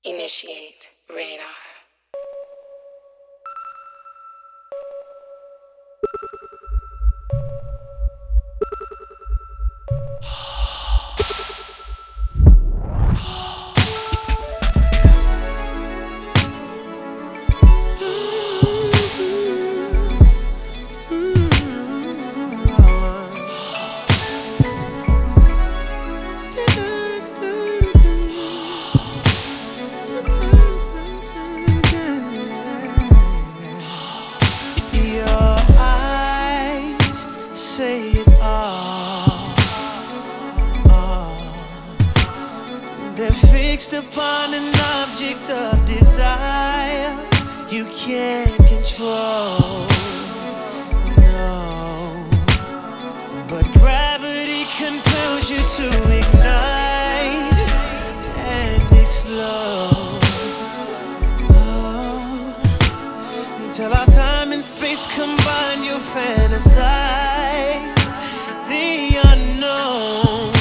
Initiate radar. Your eyes say it all. They're fixed upon an object of desire you can't control. No, but gravity compels you to ignite and explode. Till our time and space combine, you fantasize the unknown.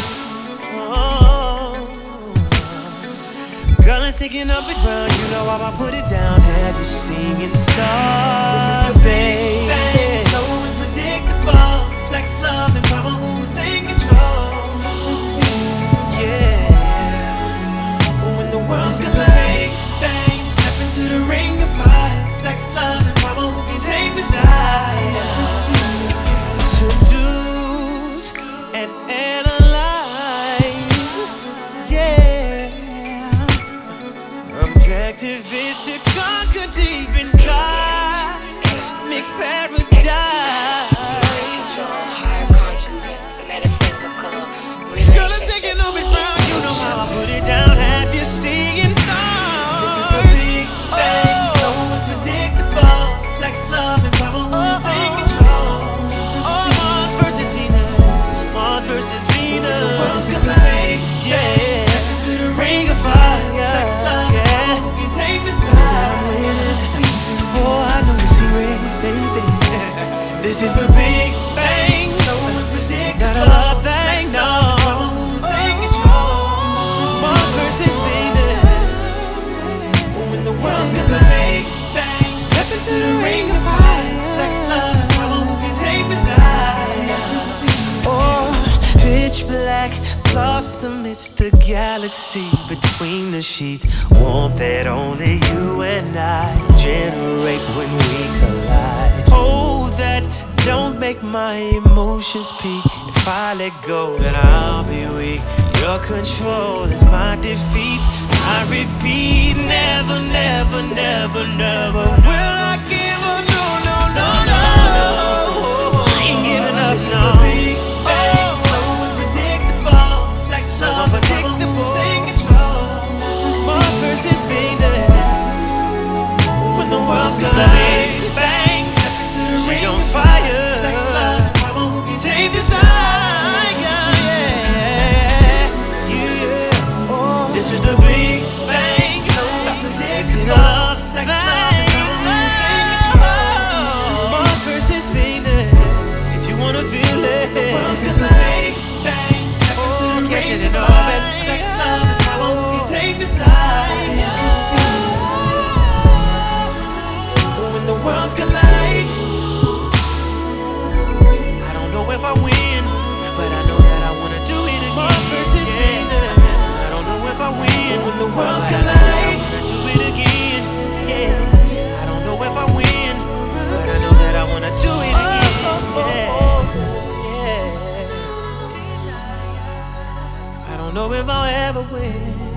Girl, it's taking up and round. You know how I put it down. Have you singing stars? This is the big bang, so unpredictable. Sex, love, and power. Who's in control? Yeah. When the world's gonna big bang, step into the ring of fire. Sex, love, and power. Who can take the side? Seduce and analyze. Yeah. Objective is to conquer deep in cosmic paradise. Control, higher consciousness, metaphysical, relationships. Girl, it's taking over the ground. You know how I put it down. Have you singing stars? This is the big bang, so unpredictable. Sex, love, and power. Who's in control? Mars versus Venus. Mars versus Venus. The world's gonna big, yeah. Step into the ring of fire. Sex, love, and power. Who can take the side? Oh, I know the secret, baby. This is the big bang, so unpredictable. Not a love thing, no. Who's in control? Mars versus Venus. When the world's gonna big bang, step into the ring of fire. Sex, love, and power. Who can take the side? Oh, pitch black, lost amidst the galaxy between the sheets. Warmth that only you and I generate when we collide. Oh, that don't make my emotions peak. If I let go, then I'll be weak. Your control is my defeat. I repeat, never, never, never, never will I give up. No, no, no, no. I ain't giving up, no. So unpredictable. Sex, so unpredictable. Take control. Mars versus Venus. When the world's gonna big bang, step into the ring on fire. Sex, love, power. Who can take the side? Yeah. This is the big bang. So unpredictable. Sex, love, power. Who's in control? Mars versus Venus. If you wanna feel it, the world's gonna big bang. Step into the ring of fire. Sex, love, power. Who can take the side? When the worlds collide, I don't know if I win, but I know that I wanna do it again. Mars versus Venus. I don't know if I win when the worlds collide. I wanna do it again. Yeah. I don't know if I win, but I know that I wanna do it again. Yeah. I don't know if I'll ever win.